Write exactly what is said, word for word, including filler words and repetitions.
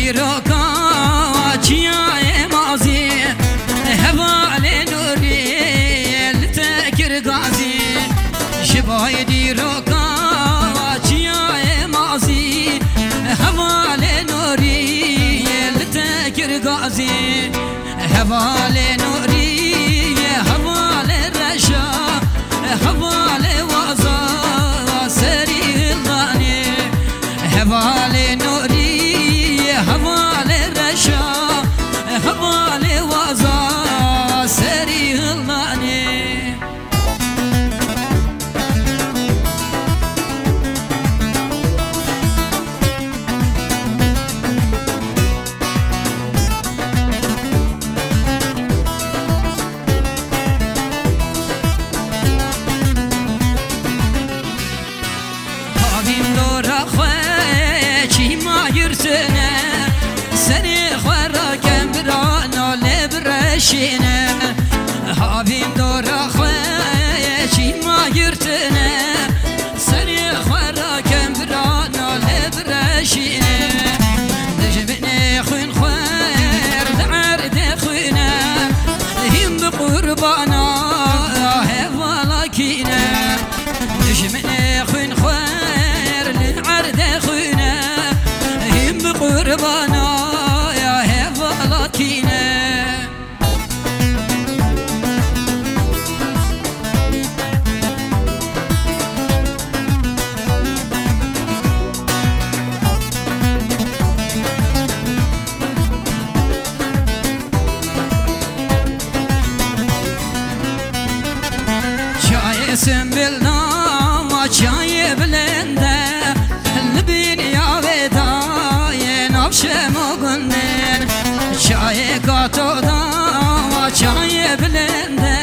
دیروکا چیای مازی هوال نوری لتکر گازی شبای دیروکا چیای مازی هوال نوری لتکر گازی هوال نوری هوال رشا هوال وازا سری الغاني هوال نوري هوال رشا هوال وازا سری الغاني سني خورا كمبرانا لبرشينا هابين دورا خويا ما يرتنا سني خورا كمبرانا لبرشينا دجبني خوين خوير لعرد خوينا هم بقربانا هفالا كينا دجبني خوين خوير لعرد خوينا هم بقربانا سنبلنا ما چای بلنده لبین یا ودای نبش مگندن چای کاتو دا ما چای بلنده